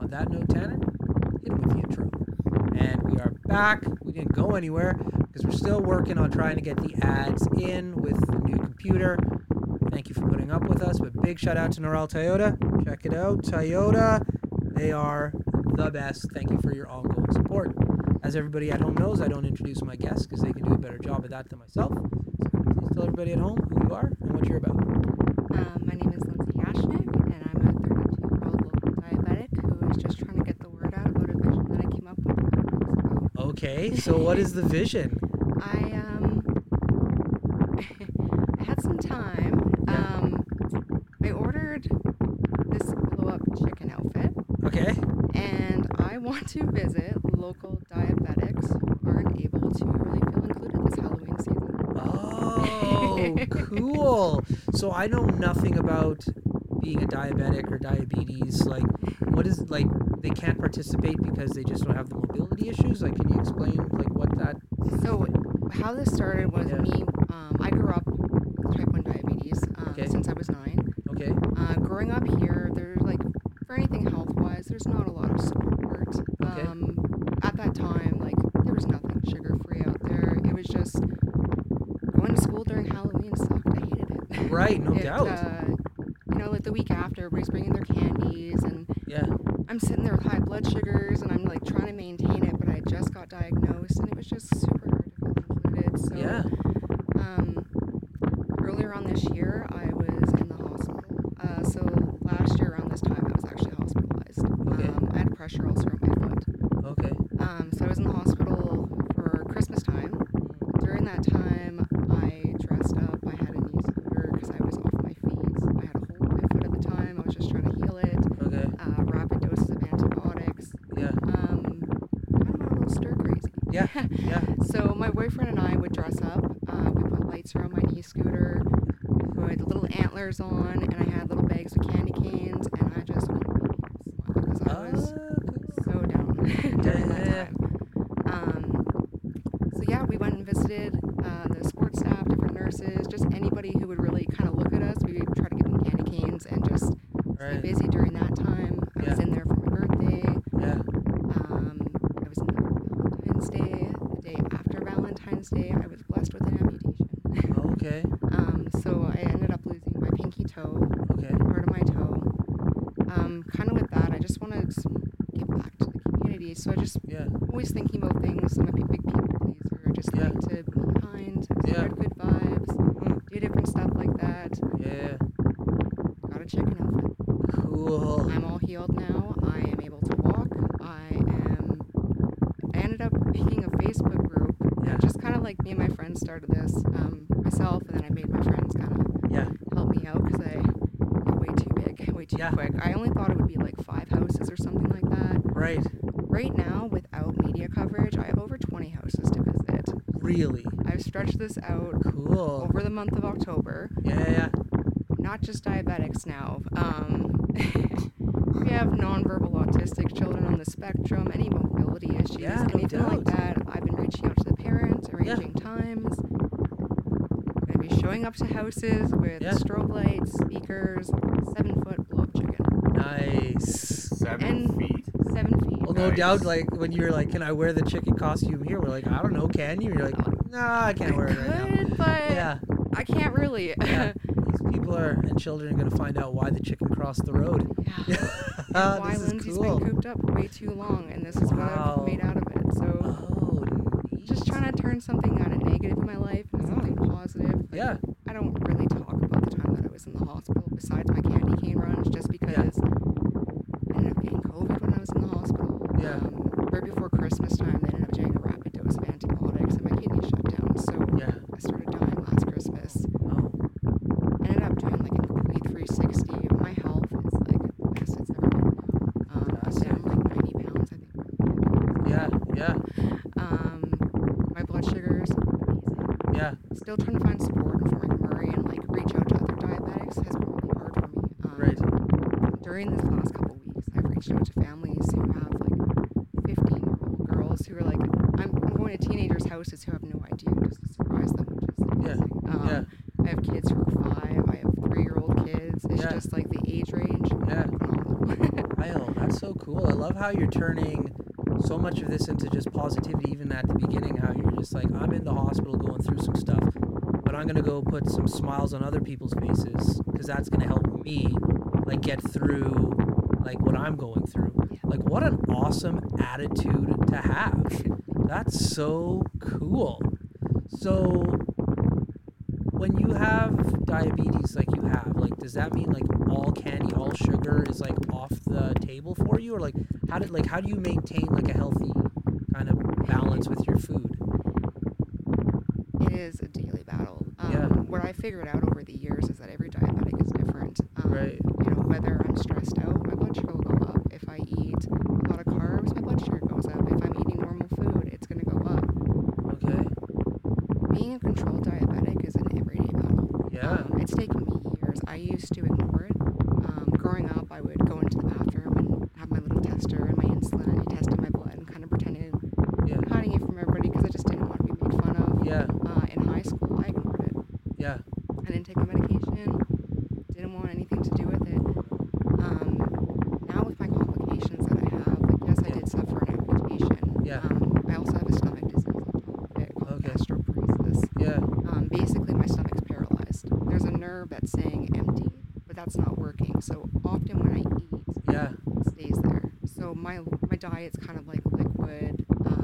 that note, Tanner, hit him with the intro. And we are back. We didn't go anywhere because we're still working on trying to get the ads in with the new computer. Thank you for putting up with us. But big shout out to Norel Toyota. Check it out. Toyota, they are the best. Thank you for your ongoing support. As everybody at home knows, I don't introduce my guests because they can do a better job of that than myself. So please tell everybody at home who you are and what you're about. My name is Lindsay Yashnik, and I'm a 32-year-old local diabetic who is just trying to get the word out about a vision that I came up with a couple weeks ago. Okay, so what is the vision? I I had some time. I ordered this blow-up chicken outfit, Okay. and I want to visit local diabetics who aren't able to really feel included this Halloween season. Oh, cool. So I know nothing about being a diabetic or diabetes. Like, what is, like, they can't participate because they just don't have the mobility issues? Like, can you explain, like, what that... So how this started was Yeah. me, I grew up with type 1 diabetes Okay. since I was 9. Okay. Growing up here, there's like, for anything health-wise, there's not a lot of support. Okay. At that time, like, there was nothing sugar-free out there. It was just going to school during Halloween sucked. I hated it. Right, no doubt. Like the week after, everybody's bringing their candies, and Yeah. I'm sitting there with high blood sugars, and I'm like trying to maintain it, but I just got diagnosed, and it was just super hard to feel included. So, Yeah. earlier on this year, I was in the hospital. So last year around this time, I was actually hospitalized. Okay. I had a pressure ulcer on my foot. Okay. So I was in the hospital for Christmas time. During that time, I dressed up. I had a knee scooter because I was off my feet. I had a hole in my foot at the time. I was just trying to heal it. Okay. Rapid doses of antibiotics. Yeah. Kind of a little stir crazy. Yeah. Yeah. So my boyfriend and I would dress up. We put lights around my knee scooter. We put little antlers on, and I had little bags of candy canes, and I just wanted to make him smile because I was so down during that Yeah. time. So yeah, we went and visited the sports staff, different nurses, just anybody who would really kind of look at us. We would try to give them candy canes and just stay Right. busy during that time. I was Yeah. in there for my birthday. Yeah. I was in there for Valentine's Day. The day after Valentine's Day, I was blessed with an amputation. Okay. So I ended up losing my pinky toe, Okay. part of my toe. Kind of with that, I just want to give back to the community. So I just Yeah. always thinking about things. I'm a big people pleaser. I just Yeah. like to be kind, Yeah. spread good vibes, Mhm. do different stuff like that. Yeah. Got a chicken outfit. Cool. I'm all healed now. I am able to walk. I ended up making a Facebook group. Yeah. Just kind of like me and my friends started this myself, and then I made my friends kind of Yeah. help me out because I got way too big, way too Yeah. quick. I only thought it would be like 5 houses or something like that. Right. Right now, without media coverage, I have over 20 houses to visit. Really. I've stretched this out Cool. over the month of October. Yeah. Yeah. Not just diabetics now. We have nonverbal autistic children on the spectrum, any mobility issues, Yeah, no anything like doubt. that. I've been reaching out to the parents, arranging times. I'm going to be showing up to houses with Yeah. strobe lights, speakers, 7-foot blow-up chicken. Nice. 7 feet? 7 feet. Well, no Nice. doubt, like, when you're like, can I wear the chicken costume here? We're like, I don't know, can you? You're like, nah, I can't wear it right now. Could, but Yeah. I can't really. Yeah. These people and children are going to find out why the chicken crossed the road. Yeah. And why This is Lindsay's cool. been cooped up way too long, and this is what Wow. I've made out of it. So Oh, neat. just trying to turn something out of negative in my life into something positive. Like, Yeah. I don't really talk about the time that I was in the hospital besides my candy cane runs, just because I ended up getting COVID when I was in the hospital. Yeah. Right before Christmas time, they ended up doing a rapid dose of antibiotics, and my kidney shut down. So Yeah. I started dying last Christmas. Oh, Ended up doing like a complete 360. My health is like the best it's ever been now. I'm down like 90 pounds, I think. yeah. Yeah. My blood sugars, amazing. Yeah. Still trying to find support in Fort McMurray and like reach out to other diabetics has been really hard for me. Right. During this last couple weeks, I've reached out to families who have like 15-year-old girls who are like, I'm going to teenagers' houses who have no idea just to surprise them, which is amazing. Yeah. I have kids who are 5. I have 3-year-old kids. It's Yeah. just like the age range. Yeah. Phenomenal. Wow, that's so cool. I love how you're turning so much of this into just positivity, even at the beginning, how you're just like, I'm in the hospital going through some stuff, but I'm going to go put some smiles on other people's faces because that's going to help me, like, get through, like, what I'm going through. Yeah. Like, what an awesome attitude to have. That's so cool. So, when you have diabetes like you have, like, does that mean like all candy, all sugar is like off the table for you, or like how do you maintain like a healthy kind of balance with your food? It is a daily battle. Yeah. What I figured out over the years is that every diabetic is different. Right. You know, whether I'm stressed out, my blood sugar will go up. If I eat a lot of carbs, my blood sugar goes up. If I'm eating normal food, it's going to go up. Okay. Being a controlled diabetic is an everyday battle. Yeah. It's taken me years. I used to ignore it. Growing up, I would go into the bathroom and have my little tester and my insulin, and I tested my blood and kind of pretended, Yeah. hiding it from everybody because I just didn't want to be made fun of. Yeah. In high school, I ignored it. Yeah. I didn't take my medication. Didn't want anything to do with it. Now with my complications that I have, like yes, I did suffer an amputation. Yeah. I also have a stomach disease on top of it called Okay. gastroparesis. Yeah. Basically, my stomach's paralyzed. There's a nerve that's saying empty, but that's not working. So often when I eat, Yeah. it stays there. So my diet's kind of like liquid,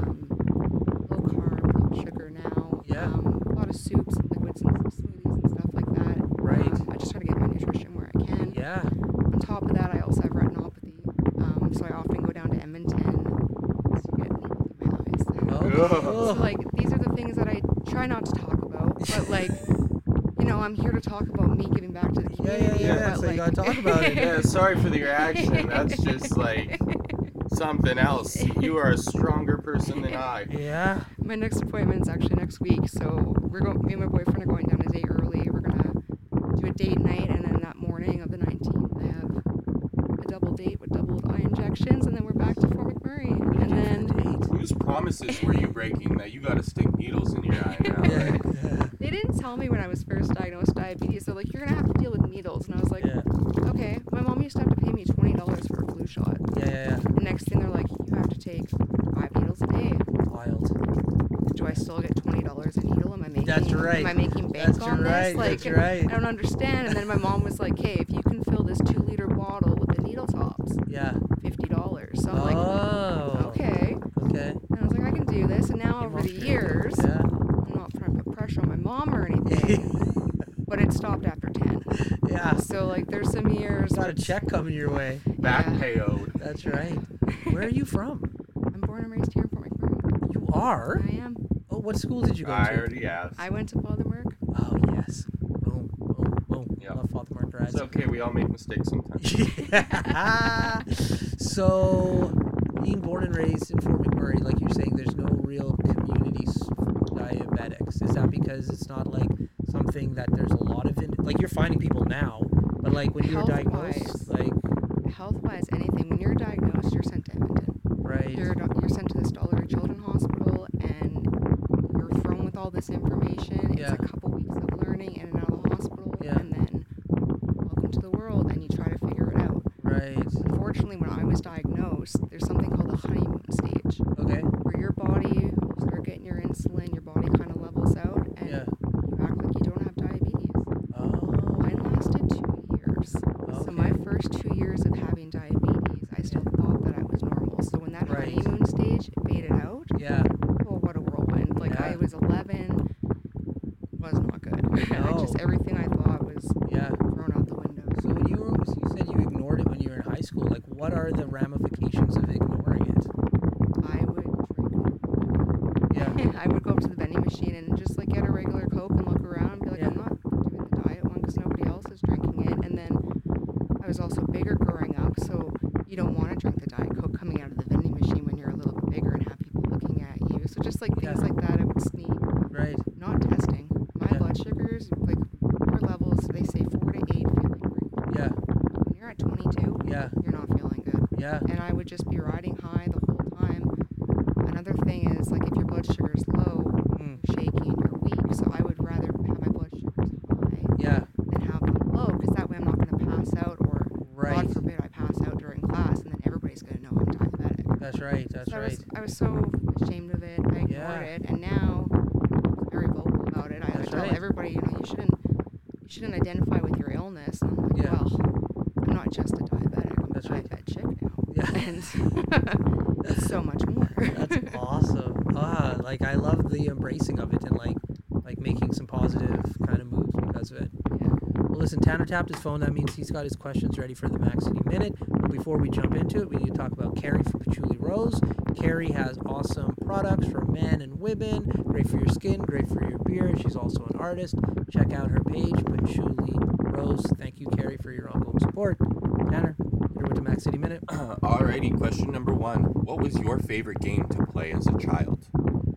low carb, low sugar now. Yeah. A lot of soups and liquids and smoothies and stuff like that. Right. I just try to get my nutrition where I can. Yeah. On top of that, I also have retinopathy. So I often go down to Edmonton to get needles in my eyes. Oh. So like these are the things that I try not to talk about, but like, you know, I'm here to talk about me giving back to the community. Yeah. But So you like, gotta talk about it. Yeah, sorry for the reaction. That's just like something else. You are a stronger person than I. Yeah. My next appointment's actually next week, so me and my boyfriend are going down a day early. We're gonna do a date night, and then that morning of the 19th, I have a double date with double eye injections, and then we're back to Fort McMurray. And then Whose promises were you breaking that you got to stick needles in your eye now? Yeah. Right? Yeah. they didn't tell me when I was first diagnosed with diabetes. They're like, you're gonna have to deal with needles, and I was like, Yeah. okay. My mom used to have to pay me $20 for a flu shot. Yeah. The next thing they're like, you have to take 5 needles a day. Wild. Do I still get $20 a needle? Am I making? That's right. Am I making bank That's on right. this? Like, That's right. I don't understand. And then my mom was like, "Hey, if you can fill this 2-liter bottle with the needle tops, Yeah. $50." So I'm like, Oh. okay. Okay. And I was like, I can do this. And now Came over off the your- years, Yeah. I'm not trying to put pressure on my mom or anything, but it stopped after 10. Yeah. So like, there's some years. Got where a it's- check coming your way. Back Yeah. payoed. That's right. Where are you from? I'm born and raised here in Fort McMurray. You are? I am. Oh, what school did you go I to? already asked. I went to Father Merck. Oh, yes. Boom, boom, boom. Yep. Love Father Mark Rides. It's okay. We all make mistakes sometimes. Yeah. So, being born and raised in Fort McMurray, like you're saying, there's no real communities for diabetics. Is that because it's not like something that there's a lot of like you're finding people now, but like when you were diagnosed, Health-wise. like Health-wise, anything. When you're diagnosed, you're sent to Edmonton. right, You're sent to this Dollar Children Hospital, and you're thrown with all this information. It's Yeah. a couple weeks of learning in and out of the hospital, Yeah. and then welcome to the world, and you try to figure it out. right, Unfortunately, when I was diagnosed, there's something called the honeymoon stage, okay, where your body, you start getting your insulin, your body kind of levels out, and yeah. you act like you don't have diabetes. Oh, Mine lasted 2 years. So my Okay. first 2 years of having diabetes, I still thought that I was normal. So when that Right. honeymoon stage faded out, yeah, oh, what a whirlwind. Like, Yeah. I was 11, was not good. No. Just everything I thought was yeah. thrown out the window. So when you said you ignored it when you were in high school, like what are the ramifications of ignoring it? I would drink. Yeah, I would go up to the vending machine and just, like, get a regular Coke and look around and be like, Yeah. I'm not doing the diet one because nobody else is drinking it. And then I was also bigger growing up, so you don't want to drink the Diet Coke coming out of the vending machine when you're a little bit bigger and have people looking at you. So just, like, things Yeah. like that, I would sneak. right, Not testing. My Yeah. blood sugars, like, your levels, they say 4 to 8 feeling great. yeah, When you're at 22, yeah, you're not feeling good. yeah, And I would just be riding high the whole time. Another thing is, like, if your blood sugar's low, mm, you're shaky and you're weak. So I would rather have my blood sugars high yeah, than have them low, because that way I'm not That's right. That's So right. I was so ashamed of it. I ignored Yeah. it, and now I'm very vocal about it. I That's tell right. everybody, you shouldn't identify with your illness. And I'm like, Yeah. well, I'm not just a diabetic. I'm That's a right. diabetic chick now. Yeah. And it's so much more. That's awesome. Like I love the embracing of it and like making some positive kind of moves because of it. Yeah. Well, listen, Tanner tapped his phone. That means he's got his questions ready for the Max City Minute. But before we jump into it, we need to talk about Carrie from Patchouli Rose. Carrie has awesome products for men and women. Great for your skin, great for your beard. She's also an artist. Check out her page, Patchouli Rose. Thank you, Carrie, for your ongoing support. Tanner, hit her with the Max City Minute. Alrighty, question number 1. What was your favorite game to play as a child?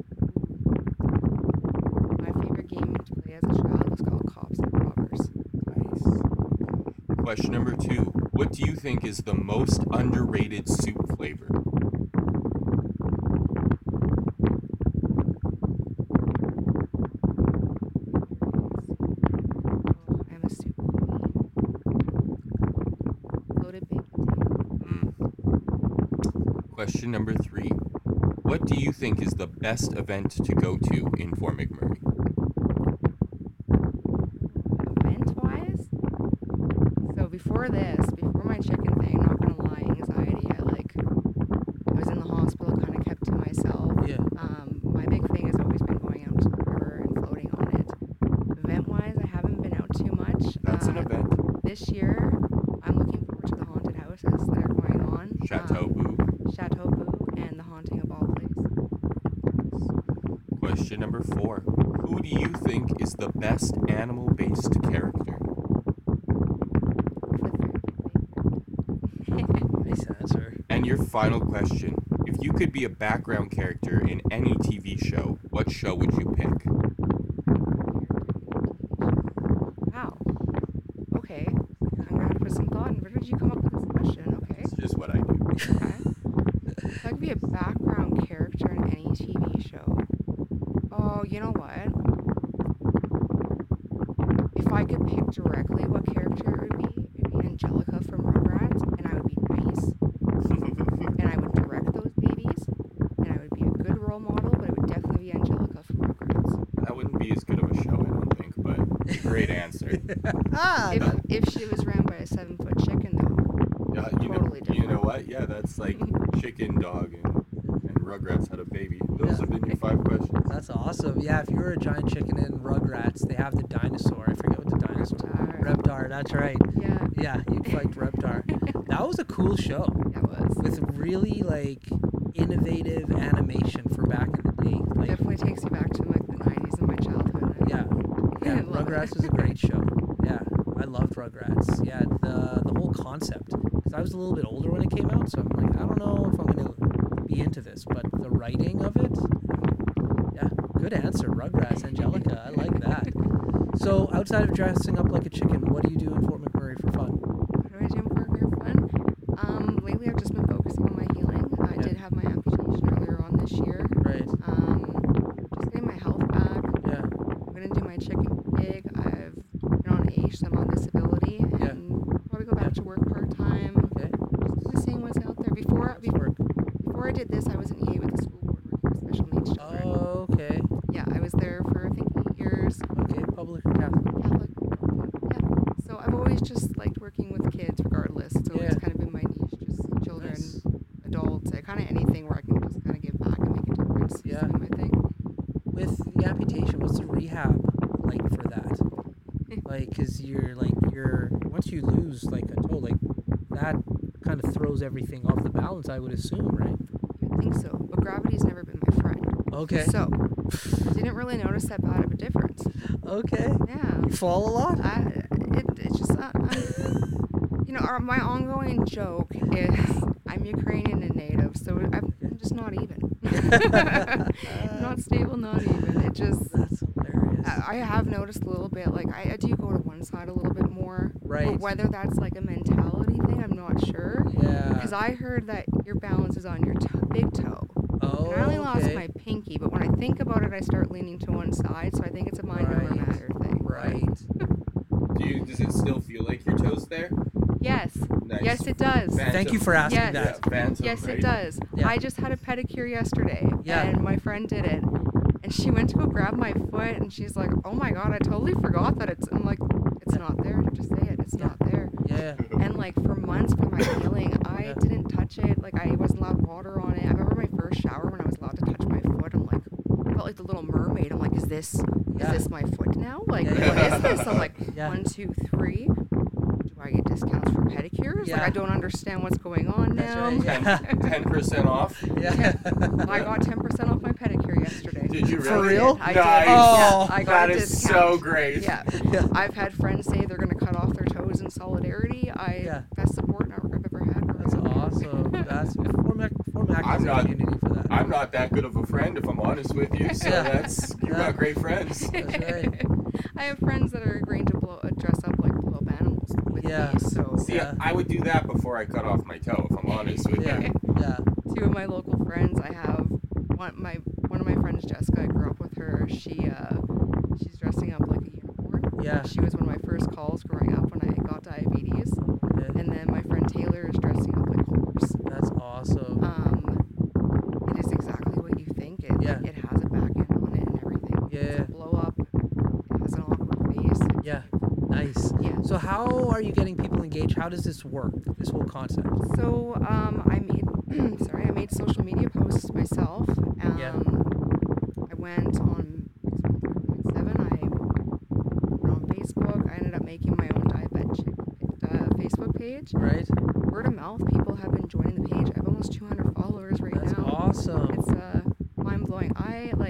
My favorite game to play as a child was called Cops and Robbers. Nice. Question number 2. What do you think is the most underrated soup flavor? Oh, I'm a soup queen. Loaded baked potato. Question number 3. What do you think is the best event to go to in Fort McMurray? Event-wise, so before my chicken thing, not gonna lie, anxiety, I was in the hospital, kind of kept to myself. Yeah. My big thing has always been going out to the river and floating on it. Event-wise, I haven't been out too much. That's an event. This year, I'm looking forward to the haunted houses that are going on. Chateau Boo. Chateau Boo and the Haunting of All Place. Question number 4. Who do you think is the best animal-based character? Nice answer. And your final question. If you could be a background character in any TV show, what show would you pick? Wow. Okay. I'm gonna have to put some thought in. Where did you come up with this question? Okay. It's just what I do. Okay. If I could be a background character in any TV show. Oh, you know what? If I could pick directly what character it would be Angelica from Rugrats, and I would be nice, and I would direct those babies, and I would be a good role model, but it would definitely be Angelica from Rugrats. That wouldn't be as good of a show, I don't think, but great answer. If she was ran by a 7-foot chicken, though. Yeah, Totally you know different. what? Yeah, that's like Chicken Dog and Rugrats had a baby. Those Yeah. have been your 5 questions. That's awesome. Yeah, if you were a giant chicken in Rugrats, they have the dinosaur. I forget what the dinosaur. Reptar. That's right. Yeah, Yeah, you'd fight Reptar. That was a cool show that was. with really innovative animation for back in the day. Like, Definitely takes you back to the 90s and my childhood. yeah, I love Rugrats it. was a great show. Yeah, I loved Rugrats. Yeah, the whole concept. Because I was a little bit older when it came out, so I'm like, I don't know if I'm gonna be into this, but the writing of it. Yeah, good answer, Rugrats, Angelica. I like that. So, outside of dressing up like a chicken, what do you do in Fort McMurray for fun? What do I do for career fun? Lately I've just been focusing on my healing. I Yeah. did have my amputation earlier on this year. Right. Just getting my health back. Yeah. I'm gonna do my chicken gig. I've been on AISH, so I'm on disability, and Yeah. probably go back to work part-time. Okay. Just seeing what's out there. Before Work. I did this, I was an EA with the school board working with special needs children. Oh, okay. Yeah, I was there for I think 8 years. Okay, public or Catholic? Catholic. Yeah. So I've always just liked working with kids regardless. It's always Yeah. kind of been my niche, just children, Nice. adults, kind of anything where I can just kind of give back and make a difference. It's Yeah. been my thing. With the amputation, what's the rehab like for that? Because you're once you lose like a toe, like that kind of throws everything off the balance, I would assume, right? You would think so, but gravity's never been my friend. Okay. So, didn't really notice that bad of a difference. Okay. Yeah. You fall a lot? It's just, my ongoing joke is I'm Ukrainian and native, so I'm just not even. Not stable, not even. It just, That's hilarious. I have noticed a little bit, like, I do go to one side a little bit more. Right. But whether that's like a mentality thing, I'm not sure. Yeah. Because I heard that your balance is on your big toe. Oh, And I only lost okay. my pinky, but when I think about it, I start leaning to one side, so I think it's a mind over Right. matter thing. Right. Does it still feel like your toes there? Yes. nice. Yes, it does. Phantom. Thank you for asking Yes. that. Yeah, Phantom, Yes, right? it does. Yeah. I just had a pedicure yesterday, Yeah. and my friend did it. And she went to go grab my foot, and she's like, "Oh my god, I totally forgot that it's." I'm like, "It's not there. Just say it. It's Yeah. not there." Yeah. And like for months for my healing, I Yeah. didn't touch it. Like I wasn't allowed water on it. I remember my first shower when I was allowed to touch my foot. I'm like, I felt like the Little Mermaid. I'm like, is this my foot now? Like, Yeah, what is this? I'm like, Yeah. 1, 2, 3. Do I get discounts for pedicures? Like Yeah. I don't understand what's going on That's now. right, yeah. 10% off. Yeah. I got 10% off my pedicure yesterday. Did you For really? real? I Nice. did. Oh, Yeah, I got That a is discount. so great. Yeah. Yeah. I've had friends say they're going to cut off their toes in solidarity. Yeah. Best support network I've ever had. That's awesome. That's form I'm not- community for that. I'm not that good of a friend, if I'm honest with you. So Yeah. you Yeah. got great friends. That's right. I have friends that are agreeing to dress up like blow up animals with Yeah. me. So See, Yeah. I would do that before I cut off my toe, if I'm honest with Yeah. you. Yeah. 2 of my local friends, I have one of my friends, Jessica. I grew up with her. She's dressing up like a unicorn. Yeah. She was one of my first calls growing up when I got diabetes. Yeah. And then my friend Taylor is dressing up like a horse. That's awesome. It is exactly what you think. Yeah. It has a back end on it and everything. Yeah. It's a blow up. It has an awkward face. Yeah. Nice. Yeah. So how are you getting people engaged? How does this work? This whole concept? So I made social media posts myself. Yeah. I went on 7. I went on Facebook. I ended up making my own diabetic Facebook page. Right? Word of mouth, people have been joining the page. I have almost 200 followers right That's now. awesome. It's mind blowing. I like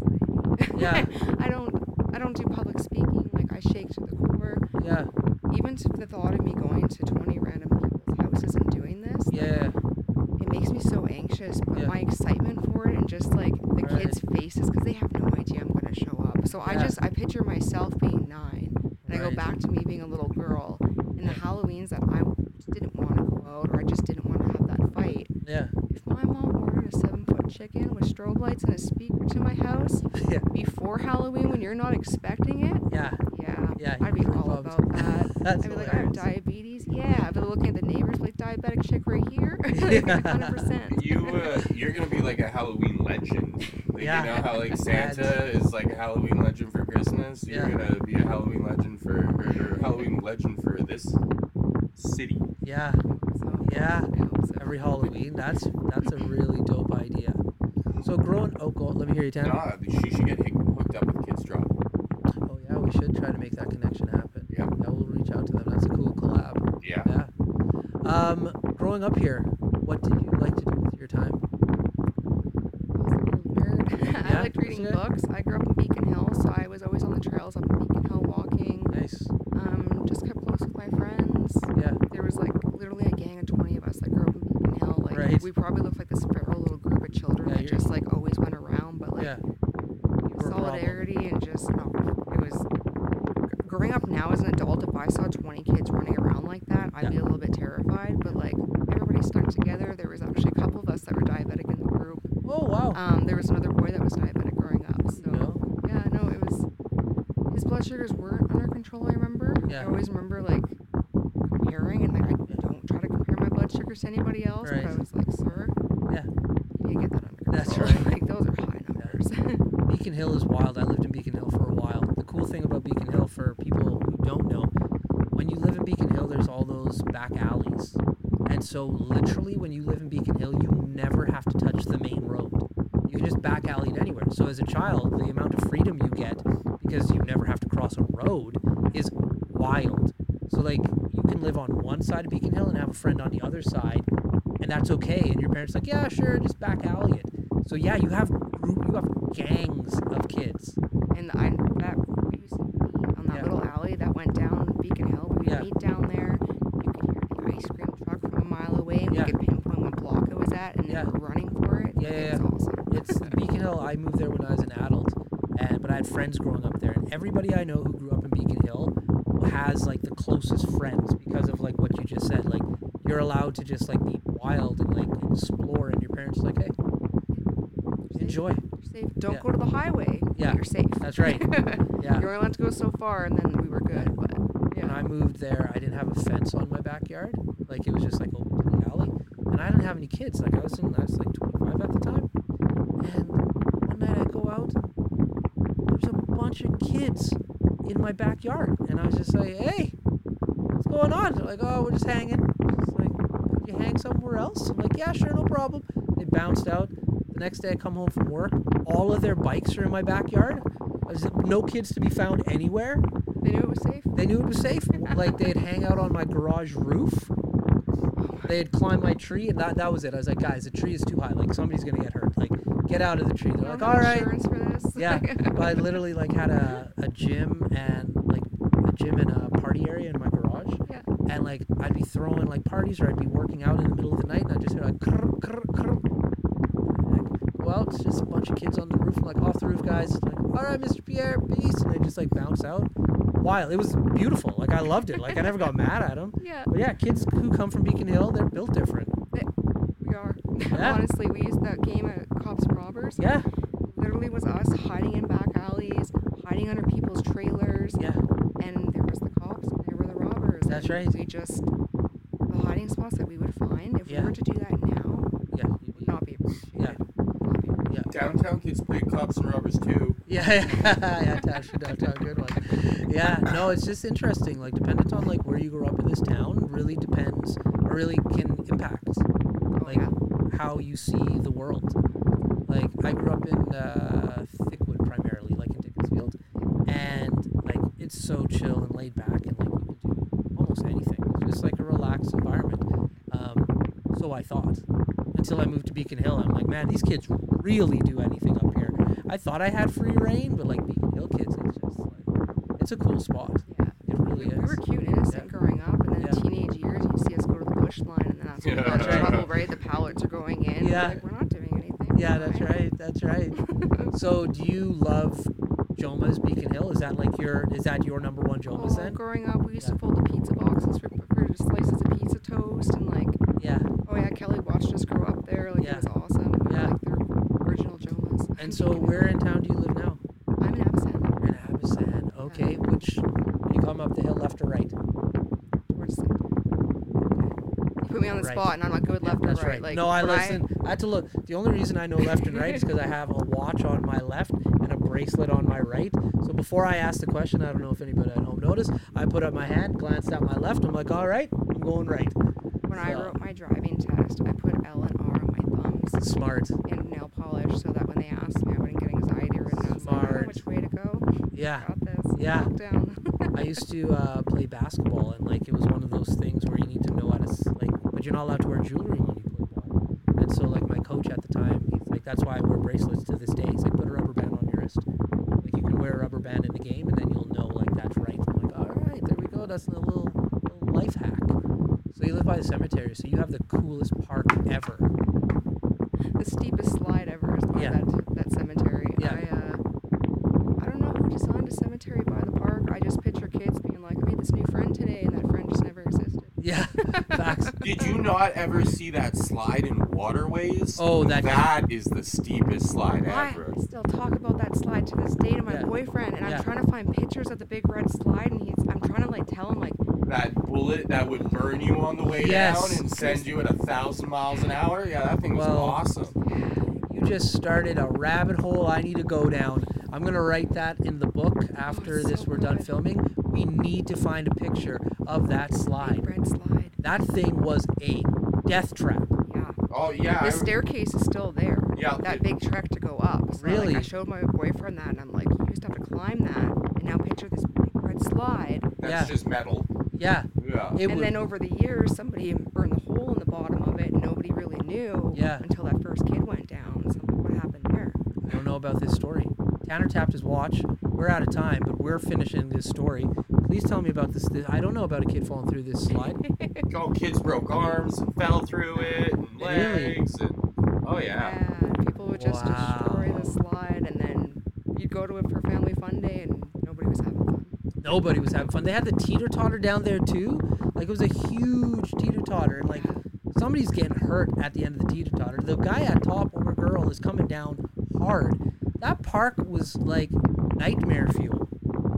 Yeah. I don't do public speaking. Like I shake to the core. Yeah. Even to the thought of me going to 20 random people's houses and doing this, like, Yeah. it makes me so anxious. But Yeah. my excitement for it and just like the Right. kids' faces, because they have no idea I'm gonna show up. So Yeah. I picture myself being 9, and I go Right. back to me being a little girl. And the Halloweens that I just didn't want to go out, or I just didn't want to have that fight. Yeah. If my mom ordered a 7-foot chicken with strobe lights and a speaker to my house Yeah. before Halloween when you're not expecting it, Yeah. yeah, you'd I'd be really all bummed. about that. That's I'd be like, I have hilarious. diabetes. Yeah, I'd be looking at the neighbors like diabetic chick right here. Yeah. 100%. You're gonna be like a Halloween legend. Like, Yeah. You know how like Santa is like a Halloween legend for Christmas. You're Yeah. gonna be a Halloween legend for Halloween legend for this city. Yeah. So, Yeah. I hope so. Every Halloween. That's a really dope idea. So growing let me hear you, Tam. Nah, she should get hooked up with Kids Drop. Oh yeah, we should try to make that connection happen. Yeah. Yeah, we'll reach out to them. That's a cool collab. Yeah. Yeah. Growing up here, what did you like to do with your time? I was a little nerd. Yeah, I liked reading that's good. books. I grew up in Beacon Hill, so I was always on the trails up in Beacon Hill walking. Nice. Just kept close with my friends. Yeah. There was like literally a gang of 20 of us that grew up in Beacon Hill. Like Right. we probably looked like this feral little group of children Yeah, that you're- just like always went around, but like Yeah. You were a problem. solidarity and just no, it was growing up now as an adult. If I saw 20 kids running around like that, I'd Yeah. be a little bit terrified. But like everybody stuck together. There was actually a couple of us that were diabetic in the group. Oh wow. There was another boy that was diabetic growing up. So No. yeah, no, it was his blood sugars weren't under control. I remember. Yeah. I always remember like comparing and like I don't try to compare my blood sugars to anybody else. Right. But I was like, sir, Yeah. you need to get that under control. That's right. Like those are high numbers. Beacon Hill is wild. I lived in Beacon Hill for a while. The cool thing about Beacon Hill, for people who don't know, when you live in Beacon Hill, there's all those back alleys. And so literally when you live in Beacon Hill, you never have to touch the main road. You can just back alley it anywhere. So as a child, the amount of freedom you get because you never have to cross a road is wild. So like you can live on one side of Beacon Hill and have a friend on the other side, and that's okay. And your parents are like, yeah, sure, just back alley it. So yeah, you have gangs of kids. And we used to meet on that Yeah. little alley that went down Beacon Hill. We would Yeah. meet down there. You could hear the ice cream truck from a mile away, and Yeah. we could pinpoint what block it was at, and Yeah. they were running for it. Yeah, It yeah, was awesome. It's Beacon Hill. I moved there when I was an adult, but I had friends growing up there, and everybody I know who grew up in Beacon Hill has like the closest friends because of like what you just said. Like you're allowed to just like be wild and like explore, and your parents are like, hey, enjoy. You're safe. Don't Yeah. go to the highway. but Yeah. You're safe. That's right. Yeah. You're only allowed to go so far, and then we were good. But yeah. When I moved there, I didn't have a fence on my backyard, Like it was just like open to the alley, and I didn't have any kids. Like I was like 25 at the time, and one night I go out, there's a bunch of kids in my backyard, and I was just like, hey, what's going on? They're like, oh, we're just hanging. Just like, could you hang somewhere else? I'm like, yeah, sure, no problem. They bounced out. The next day I come home from work, all of their bikes are in my backyard. No kids to be found anywhere. They knew it was safe? They knew it was safe. Like they'd hang out on my garage roof. They'd climb my tree, and that was it. I was like, guys, the tree is too high. Like somebody's gonna get hurt. Like get out of the tree. They're like, all right. Insurance for this? Yeah, but I literally like had a gym and a party area in my garage. Yeah. And like I'd be throwing like parties, or I'd be working out in the middle of the night, and I'd just hear like krr, krr, krr. Like, go out, it's just a bunch of kids on the roof. I'm like, off the roof, guys. Like, all right, Mr. Pierre, peace. And they just like bounce out. Wild. It was beautiful. Like I loved it. Like I never got mad at them. Yeah. But yeah, kids who come from Beacon Hill, they're built different. We are. Yeah. Honestly, we used that game at Cops and Robbers. Yeah. Literally was us hiding in back alleys, hiding under people's trailers. Yeah. And there was the cops and there were the robbers. That's and right. We just, the hiding spots that we would find, if Yeah. we were to do that now, Yeah. would not be appreciated. Yeah. Not be appreciated. Yeah. Downtown kids play Cops and Robbers too. Yeah, downtown, good one. Yeah, no, it's just interesting. Like, dependent on like where you grew up in this town, really depends, or really can impact, Oh, like yeah. how you see the world. Like, I grew up in Thickwood primarily, like in Dickinsfield, and like it's so chill and laid back, and like you can do almost anything. It's just like a relaxed environment. So I thought. Until I moved to Beacon Hill, I'm like, man, these kids really do anything up here. I thought I had free reign, but like Beacon Hill kids, it's just like, it's a cool spot. Yeah. It really We were is. cute and innocent Yeah. growing up, and then Yeah. in teenage years, you see us go to the bush line, and then that's when we got That's in right. trouble, right? The pallets are going in. Yeah. We're like, we're not doing anything. Yeah, We're that's fine. right. That's right. So, do you love Joma's Beacon Hill? Is that like is that your number one Joma's Oh, then? growing up, we used Yeah. to fold the pizza boxes for slices of pizza toast, and like, Yeah. oh yeah, Kelly watched us grow up there. Like, Yeah. it was awesome. We were Yeah. like the original Jomas. And so, where in town do you live now? I'm in Absent, You're in Avisan. Okay. Which, when you come up the hill, left or right? towards the You put me on the Right. spot, and I'm not good left or That's right. right. Like, No, I when listen. I had to look. The only reason I know left and right is because I have a watch on my left and a bracelet on my right. So before I asked the question, I don't know if anybody at home noticed, I put up my hand, glanced at my left. I'm like, all right, I'm going right. When I So- wrote my driving test, I put L and R on my thumbs Smart. and nail polish so that when they asked me, I wouldn't get anxiety ridden. I was like, I know Smart. which way to go. Yeah. Got this. Yeah. Lock down. I used to play basketball, and like it was one of those things where you need to know how to but you're not allowed to wear jewelry when you play ball. And so like my coach at the time, he's like, that's why I wear bracelets to this day. He's like, put a rubber band on your wrist. Like you can wear a rubber band in the game, and then you'll know like that's right. I'm like, all right, there we go. That's a little life hack. So you live by the cemetery, so you have the coolest park ever. The steepest slide ever is by Yeah. that cemetery. Yeah. I don't know who designed a cemetery by the park. I just picture kids being like, I made this new friend today, and that friend just never existed. Yeah, facts. Did you not ever see that slide in Waterways? Oh, that is the steepest slide ever. I still talk about that slide to this day to my Yeah. boyfriend, and Yeah. I'm trying to find pictures of the big red slide, and I'm trying to like tell him like, That bullet that would burn you on the way Yes. down and send you at 1,000 miles an hour. Yeah, that thing was Well, awesome. You just started a rabbit hole I need to go down. I'm going to write that in the book after it's this so we're done good. filming. We need to find a picture of that slide. big red slide. That thing was a death trap. Yeah. Oh yeah. The staircase is still there. Yeah. That big trek to go up. So Really? like, I showed my boyfriend that, and I'm like, you used to have to climb that, and now picture this big red slide. That's Yeah. just metal. Yeah. Yeah. It And was, then over the years, somebody burned the hole in the bottom of it, and nobody really knew Yeah. until that first kid went down. So I'm like, what happened there? I don't know about this story. Tanner tapped his watch. We're out of time, but we're finishing this story. Please tell me about this. I don't know about a kid falling through this slide. Oh, kids broke arms and fell through it, and Really? legs, and oh yeah. And people would just destroy Wow. the slide, and then you'd go to it for family fun day, and nobody was having fun. Nobody was having fun. They had the teeter-totter down there too. Like it was a huge teeter-totter, and like somebody's getting hurt at the end of the teeter-totter. The guy at top or girl is coming down hard. That park was like nightmare fuel.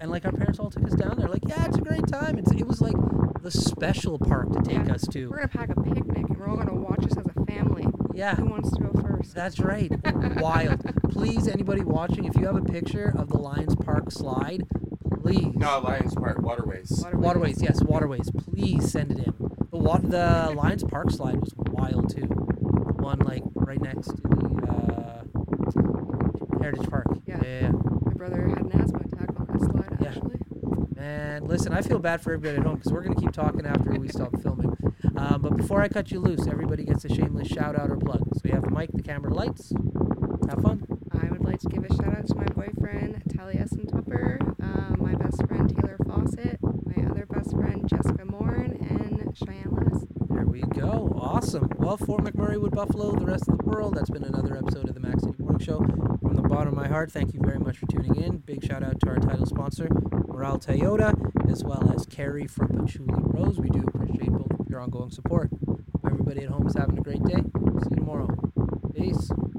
And like our parents all took us down there. Like, yeah, it's a great time. It was like the special park to take us to. We're gonna pack a picnic and we're all gonna watch this as a family. Yeah. Who wants to go first? That's right. Wild. Please, anybody watching, if you have a picture of the Lions Park slide, please. No, Lions Park, Waterways. Waterways, yes, Waterways. Please send it in. The Lions Park slide was wild too. The one like right next to the Heritage Park. Yeah. My brother had an asthma attack on that slide, Yeah. actually. Man, listen, I feel bad for everybody at home because we're going to keep talking after we stop filming. But before I cut you loose, everybody gets a shameless shout out or plug. So you have the mic, the camera, the lights. Have fun. I would like to give a shout out to my boyfriend, Taliesin Tupper, my best friend, Taylor Fawcett, my other best friend, Jessica Morin, and Cheyenne Lewis. There we go. Awesome. Well, Fort McMurray, Wood Buffalo, the rest of the world, that's been another episode of the Max City Morning Show. From the bottom of my heart, thank you very much for tuning in. Big shout out to our title sponsor, Morale Toyota, as well as Carrie from Patchouli Rose. We do appreciate both of your ongoing support. Hope everybody at home is having a great day. See you tomorrow. Peace.